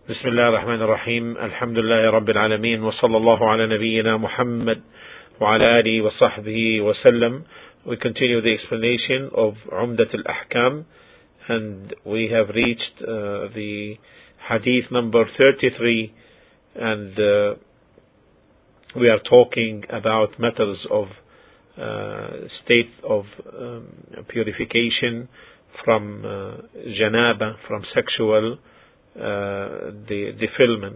بسم الله الرحمن الرحيم. الحمد لله رب العالمين، وصلى الله على نبينا محمد وعلى آله وصحبه وسلم. We continue the explanation of Umdat al-Ahkam, and we have reached the hadith number 33, and we are talking about matters of state of purification from janaba, from sexual defilement.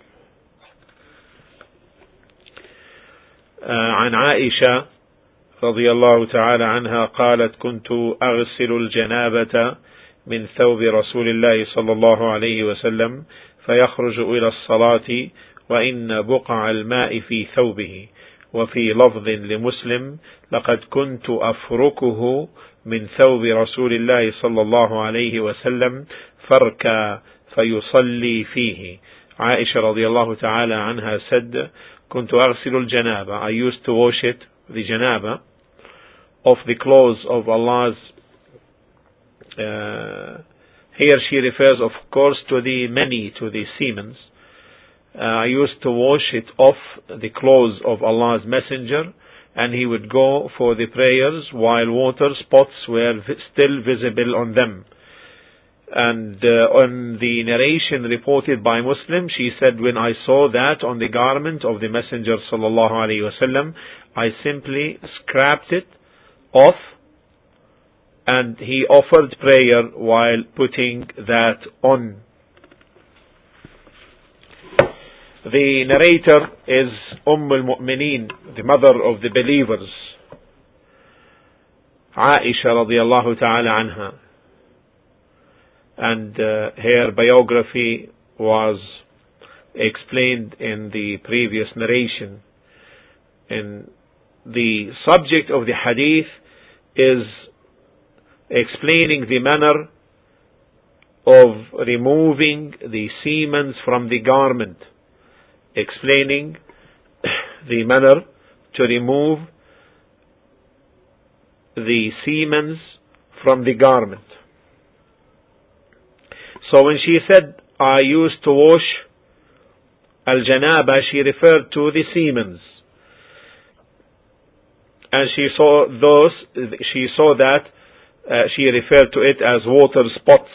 عن عائشة رضي الله تعالى عنها قالت: كنت أغسل الجنابة من ثوب رسول الله صلى الله عليه وسلم فيخرج إلى الصلاة وإن بقع الماء في ثوبه. وفي لفظ لمسلم: لقد كنت أفركه من ثوب رسول الله صلى الله عليه وسلم فركا فيصلي فيه. Aisha radiallahu ta'ala anha said, كنت أغسل الجنابة, I used to wash it, the janaba, of the clothes of Allah's. Here she refers, of course, to the many, to the semen. I used to wash it off the clothes of Allah's Messenger, and he would go for the prayers while water spots were still visible on them. And on the narration reported by Muslim, she said, when I saw that on the garment of the Messenger sallallahu alaihi wasallam, I simply scraped it off, and he offered prayer while putting that on. The narrator is al-Mu'mineen, the mother of the believers, Aisha radiallahu ta'ala anha. And her biography was explained in the previous narration. And the subject of the hadith is explaining the manner of removing the semen from the garment. Explaining the manner to remove the semen from the garment. So when she said, I used to wash al-janaba, she referred to the semen. And she saw that she referred to it as water spots.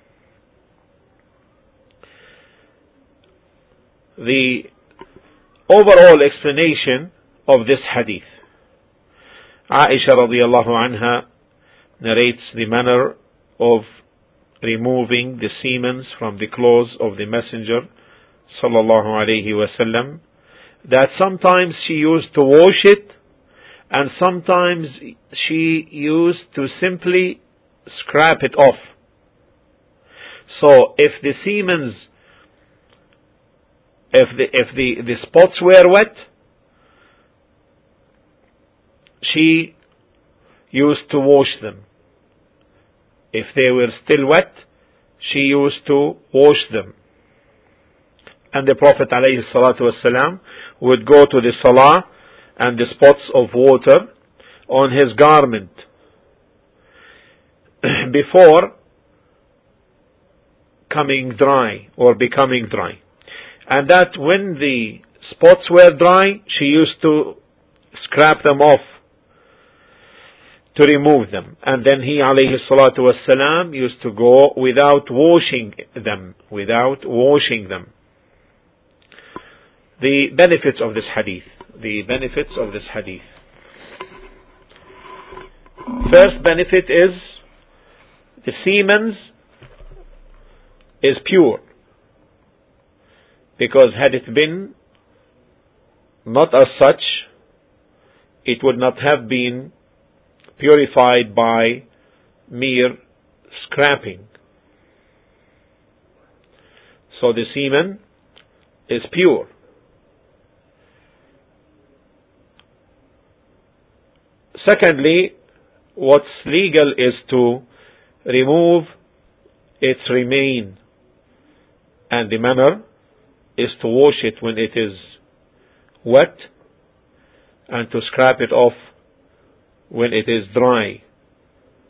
The overall explanation of this hadith. Aisha radiallahu anha narrates the manner of removing the semen from the clothes of the Messenger sallallahu alaihi wasallam, that sometimes she used to wash it, and sometimes she used to simply scrap it off. So if the semen, if the spots were wet, she used to wash them. If they were still wet, she used to wash them. And the Prophet ﷺ would go to the salah, and the spots of water on his garment before coming dry or becoming dry. And that when the spots were dry, she used to scrap them off to remove them. And then he alayhi salatu wasalam used to go without washing them. The benefits of this hadith. First benefit is the semen is pure. Because had it been not as such, it would not have been purified by mere scrapping. So the semen is pure. Secondly, what's legal is to remove its remain, and the manner is to wash it when it is wet, and to scrap it off when it is dry.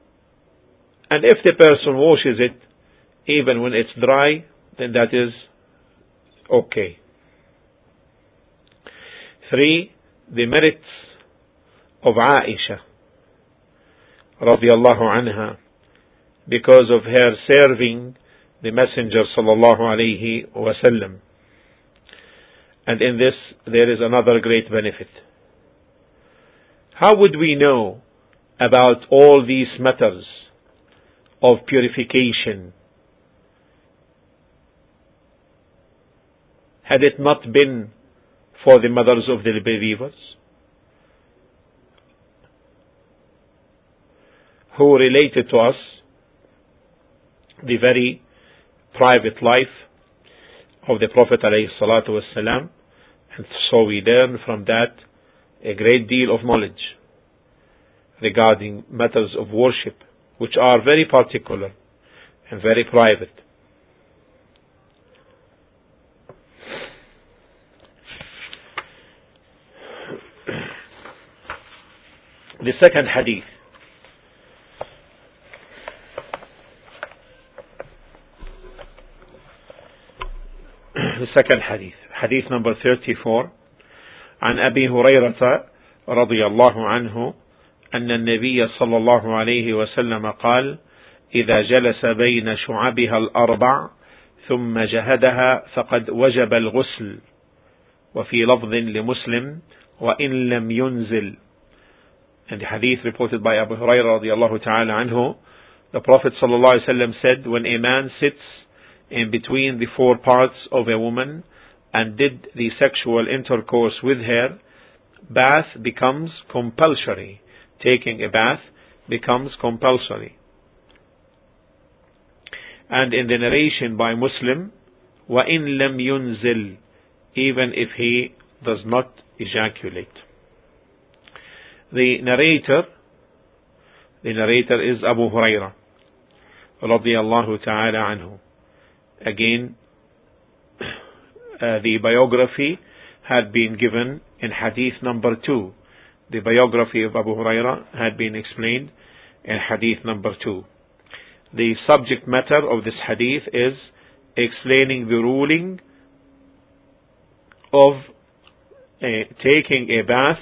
And if the person washes it even when it's dry, then that is Okay. 3. The merits of Aisha radiallahu anha, because of her serving the Messenger sallallahu alayhi wasallam. And in this there is another great benefit. How would we know about all these matters of purification had it not been for the mothers of the believers, who related to us the very private life of the Prophet ﷺ, and so we learn from that a great deal of knowledge regarding matters of worship, which are very particular and very private. The second hadith. The second hadith. Hadith number 34. عن أبي هريرة رضي الله عنه أن النبي صلى الله عليه وسلم قال: إذا جلس بين شعبها الأربع ثم جهدها فقد وجب الغسل. وفي لفظ لمسلم: وإن لم ينزل. And the hadith reported by Abu Hurairah radiallahu ta'ala anhu, the Prophet sallallahu alaihi wasallam said, when a man sits in between the four parts of a woman and did the sexual intercourse with her, bath becomes compulsory. Taking a bath becomes compulsory. And in the narration by Muslim, وَإِن لَمْ يُنزِلْ, even if he does not ejaculate. The narrator is Abu Hurairah radiyallahu ta'ala anhu. Again, the biography had been given in hadith number 2. The biography of Abu Hurairah had been explained in hadith number 2. The subject matter of this hadith is explaining the ruling of taking a bath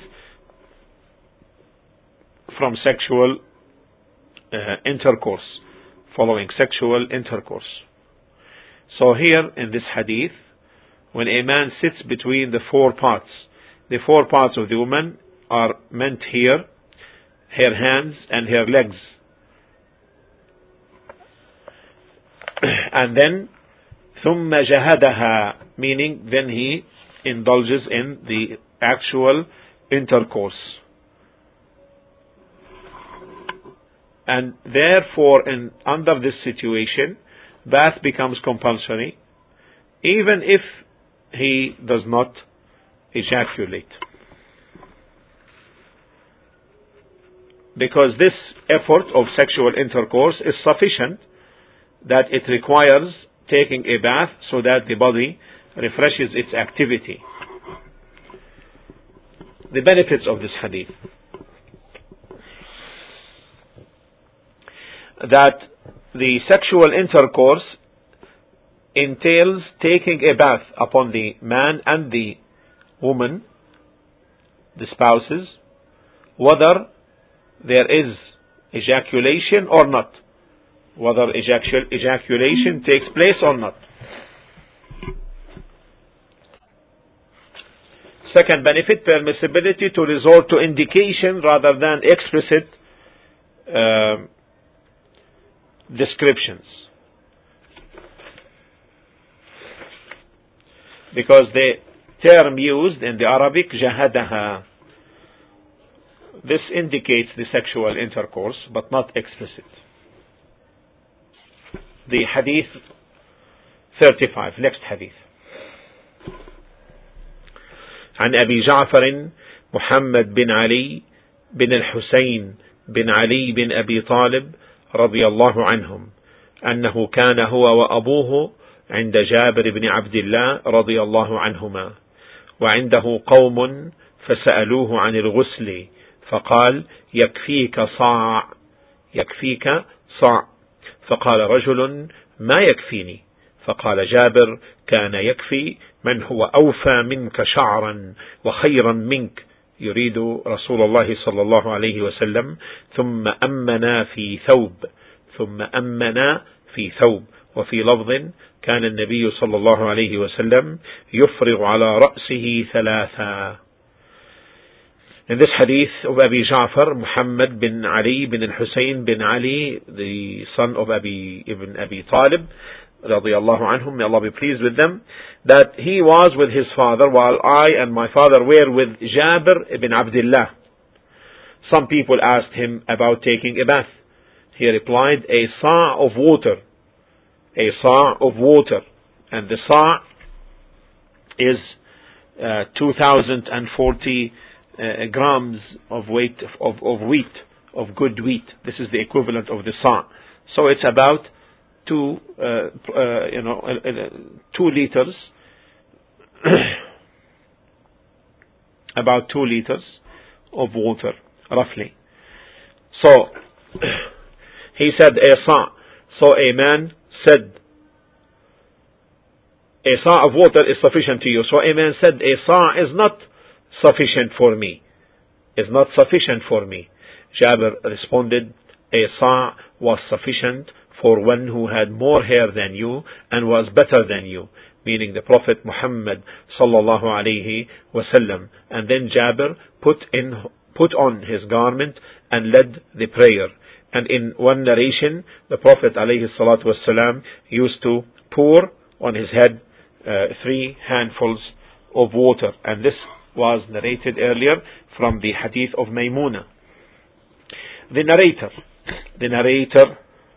from sexual intercourse, following sexual intercourse. So here in this hadith, when a man sits between the four parts of the woman are meant here, her hands and her legs. And then ثُمَّ جَهَدَهَا, meaning then he indulges in the actual intercourse. And therefore, under this situation, bath becomes compulsory, even if he does not ejaculate. Because this effort of sexual intercourse is sufficient, that it requires taking a bath so that the body refreshes its activity. The benefits of this hadith: that the sexual intercourse entails taking a bath upon the man and the woman, the spouses, whether there is ejaculation or not, whether ejaculation takes place or not. Second benefit, permissibility to resort to indication rather than explicit descriptions. Because the term used in the Arabic, jahadaha, this indicates the sexual intercourse, but not explicit. The hadith 35, next hadith. عن أبي جعفر محمد بن علي بن الحسين بن علي بن أبي طالب رضي الله عنهم أنه كان هو وأبوه عند جابر بن عبد الله رضي الله عنهما، وعنده قوم فسألوه عن الغسل فقال: يكفيك صاع، فقال رجل: ما يكفيني؟ فقال جابر: كان يكفي من هو أوفى منك شعرا وخيرا منك، يريد رسول الله صلى الله عليه وسلم. ثم أمنا في ثوب، ثم أمنا في ثوب. وفي لفظ: كان النبي صلى الله عليه وسلم يفرغ على رأسه ثلاثا. In this hadith of Abi Ja'far, Muhammad bin Ali bin al-Husayn bin Ali, the son of ibn Abi Talib, radiyallahu anhum, may Allah be pleased with them, that he was with his father while I and my father were with Jabir ibn Abdullah. Some people asked him about taking a bath. He replied, a sa' of water. A sa' of water. And the sa' is 2040 grams of weight of wheat, of good wheat. This is the equivalent of the sa'. So it's about 2 liters, about 2 liters of water, roughly. So he said a sa'. So a man said, a sa' of water is sufficient to you. So a man said, a sa' is not sufficient for me. Is not sufficient for me. Jabir responded, a sa' was sufficient for one who had more hair than you and was better than you, meaning the Prophet Muhammad sallallahu alayhi wasallam. And then Jabir put on his garment and led the prayer. And in one narration, the Prophet alayhi salatu wasalam used to pour on his head 3 handfuls of water. And this was narrated earlier from the hadith of Maymuna. The narrator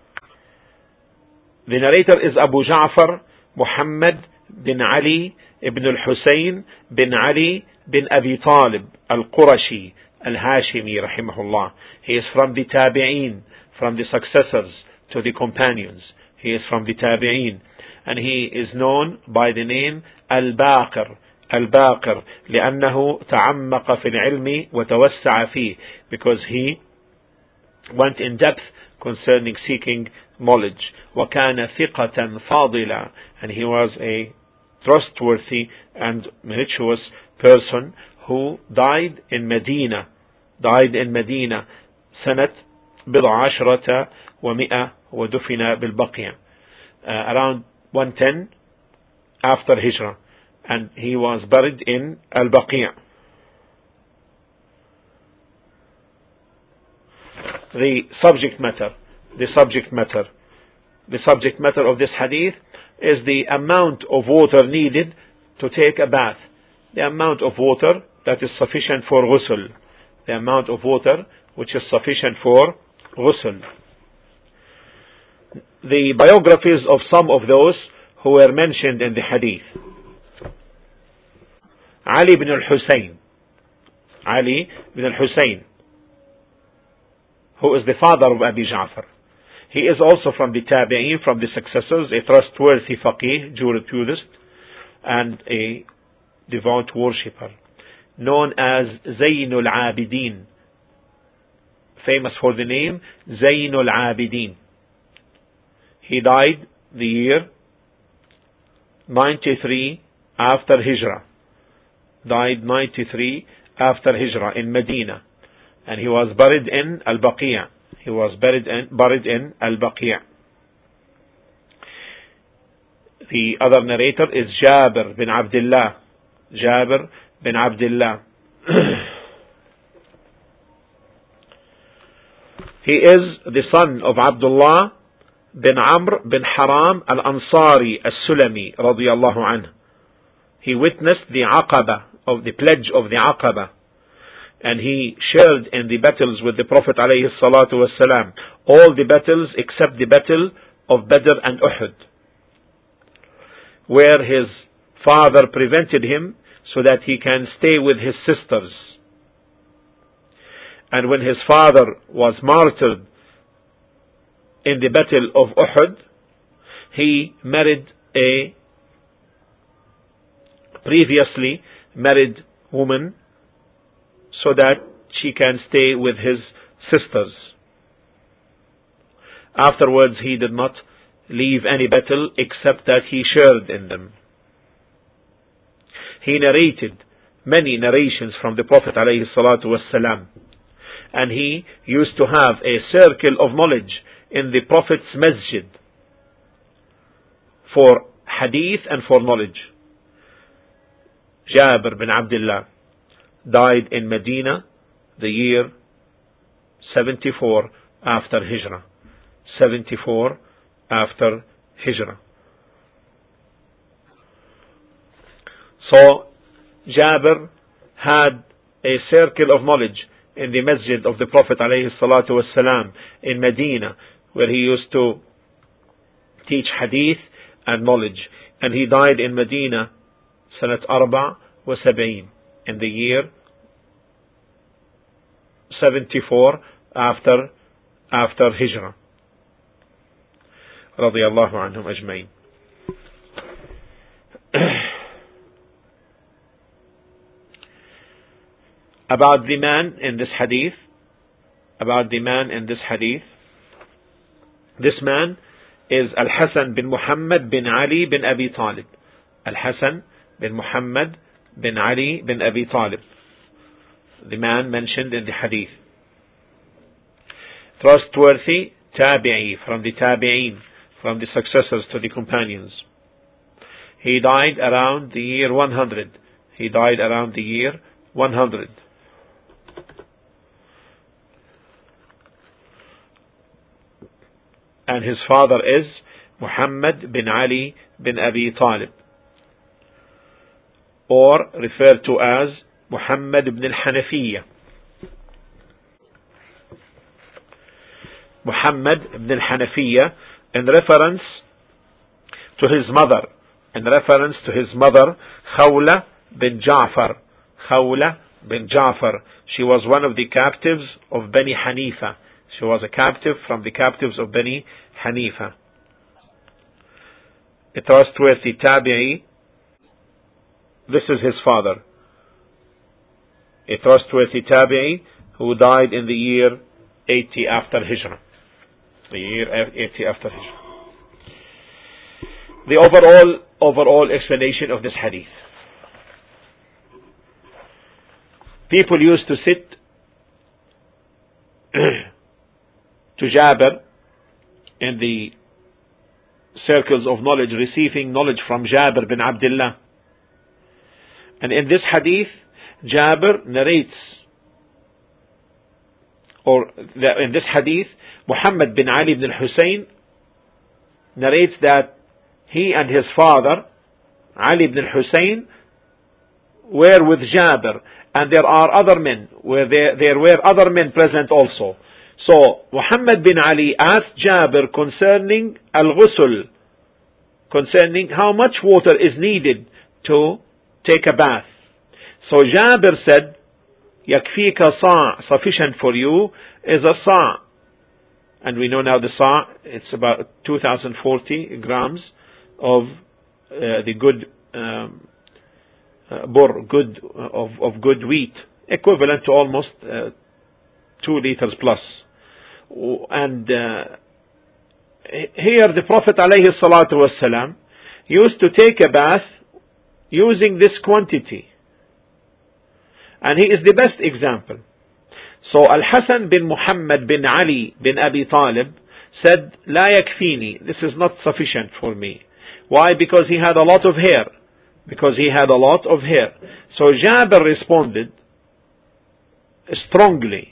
is Abu Ja'far Muhammad bin Ali ibn al-Husayn bin Ali bin Abi Talib al-Qurashi al-Hashimi rahimahullah. He is from the Tabi'een, from the successors to the companions. He is from the Tabi'een, and he is known by the name Al-Baqir. Al-Baqir لأنه تعمق في العلم وتوسع فيه, because he went in depth concerning seeking knowledge. وكان ثقة فاضلا, and he was a trustworthy and meritorious person who died in Medina سنة 17 و100 ودفن بالبقيع, around 110 after Hijrah, and he was buried in Al-Baqi'. The subject matter of this hadith is the amount of water needed to take a bath. The amount of water that is sufficient for ghusl. The amount of water which is sufficient for ghusl. The biographies of some of those who were mentioned in the hadith. Ali ibn al-Husayn, who is the father of Abi Ja'far. He is also from the Tabi'een, from the successors, a trustworthy faqih, jurisprudent, and a devout worshipper, known as Zaynul Abidin, famous for the name Zaynul Abidin. He died the year 93 after Hijrah. Died 93 after Hijrah in Medina, and he was buried in Al-Baqi'. He was buried in Al-Baqi'. The other narrator is Jabir bin Abdullah. Jabir bin Abdullah. He is the son of Abdullah bin Amr bin Haram al-Ansari al-Sulami radiyallahu anhu. He witnessed the Aqaba, of the pledge of the Aqaba, and he shared in the battles with the Prophet alayhi salatu wasalam, all the battles except the battle of Badr and Uhud, where his father prevented him so that he can stay with his sisters. And when his father was martyred in the battle of Uhud, he married a previously married woman so that she can stay with his sisters. Afterwards, he did not leave any battle except that he shared in them. He narrated many narrations from the Prophet ﷺ, and he used to have a circle of knowledge in the Prophet's masjid for hadith and for knowledge. Jabir bin Abdullah died in Medina the year 74 after Hijrah. 74 after Hijrah. So Jabir had a circle of knowledge in the masjid of the Prophet ﷺ in Medina, where he used to teach hadith and knowledge. And he died in Medina Sanat 74 in the year 74 after Hijrah. Radiyallahu anhum ajmain. About the man in this hadith, this man is Al-Hasan bin Muhammad bin Ali bin Abi Talib. Al-Hasan bin Muhammad bin Ali bin Abi Talib, the man mentioned in the hadith. Trustworthy tabi'i, from the tabi'in, from the successors to the companions. He died around the year 100. And his father is Muhammad bin Ali bin Abi Talib, or referred to as Muhammad ibn al-Hanafiyyah. Muhammad ibn al-Hanafiyyah in reference to his mother, Khawla bin Ja'far. She was one of the captives of Bani Hanifa. She was a captive from the captives of Bani Hanifa. A trustworthy tabi'i. This is his father. A trustworthy tabi'i who died in the year 80 after Hijrah. The overall explanation of this hadith. People used to sit to Jabir in the circles of knowledge, receiving knowledge from Jabir bin Abdullah. And in this hadith, Jabir narrates, in this hadith, Muhammad bin Ali bin Hussein narrates that he and his father, Ali bin Hussein, were with Jabir, and there are other men, there were other men present also. So Muhammad bin Ali asked Jabir concerning al-ghusl, concerning how much water is needed to take a bath. So Jabir said, yakfika sa', sufficient for you is a sa'. And we know now the sa', it's about 2040 grams of the good of good wheat, equivalent to almost 2 liters plus. And here the Prophet ﷺ used to take a bath using this quantity, and he is the best example. So Al-Hasan bin Muhammad bin Ali bin Abi Talib said, "La yakfini, this is not sufficient for me." Why? Because he had a lot of hair. So Jabir responded strongly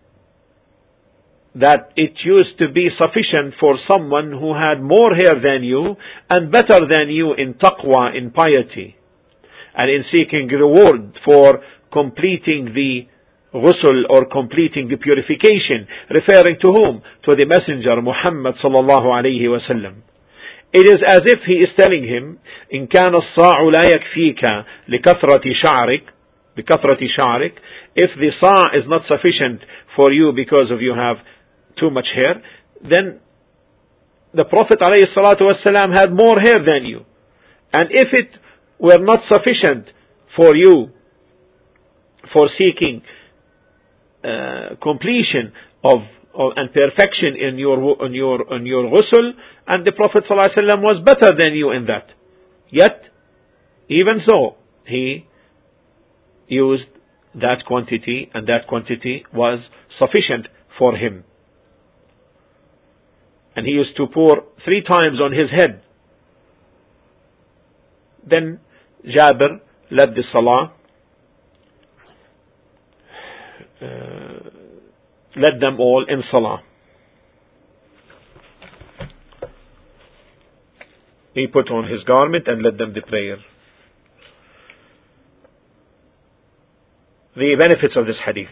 that it used to be sufficient for someone who had more hair than you and better than you in taqwa, in piety, and in seeking reward for completing the ghusl or completing the purification. Referring to whom? To the Messenger Muhammad sallallahu alayhi wa sallam. It is as if he is telling him, إن كان الصاع لا يكفيك لكثرة شعرك, if the sa' is not sufficient for you because of you have too much hair, then the Prophet ﷺ had more hair than you. And if it were not sufficient for you for seeking completion of and perfection in your ghusl, and the Prophet ﷺ was better than you in that. Yet, even so, he used that quantity, and that quantity was sufficient for him. And he used to pour 3 times on his head. Then Jabir led the salah, led them all in salah. He put on his garment and led them the prayer. The benefits of this hadith.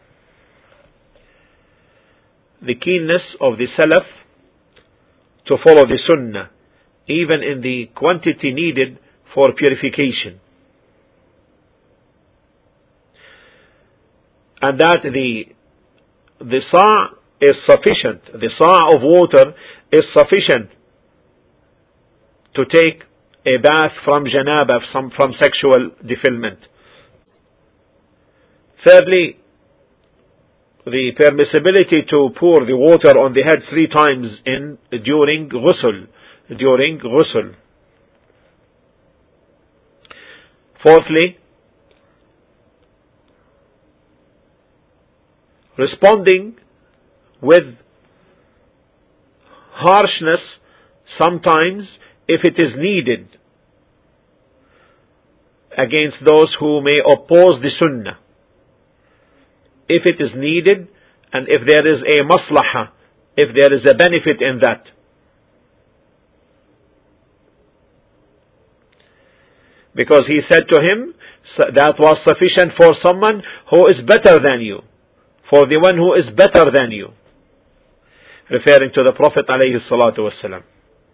The keenness of the Salaf to follow the Sunnah, even in the quantity needed for purification. And that the sa' is sufficient, the sa' of water is sufficient to take a bath from janaba, from sexual defilement. Thirdly, the permissibility to pour the water on the head 3 times during ghusl. Fourthly, responding with harshness sometimes if it is needed against those who may oppose the Sunnah. If it is needed, and if there is a maslahah, if there is a benefit in that. Because he said to him, that was sufficient for someone who is better than you, for the one who is better than you, referring to the Prophet ﷺ.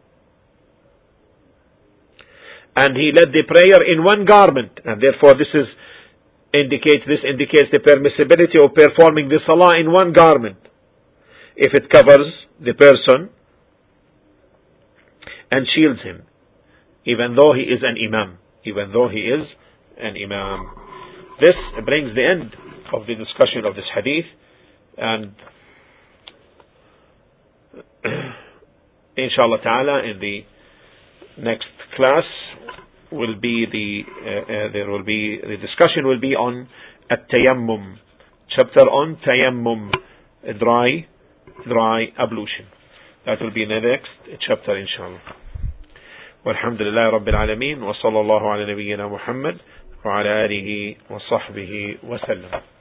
And he led the prayer in one garment, and therefore this indicates the permissibility of performing the salah in one garment, if it covers the person and shields him, even though he is an imam. This brings the end of the discussion of this hadith, and inshallah ta'ala in the next class the discussion will be on at-tayammum, chapter on tayammum, dry ablution. That will be in the next chapter inshallah. Walhamdulillah Rabbil Alameen, wa sallallahu ala nabiyyina Muhammad wa ala alihi wa sahbihi wa sallam.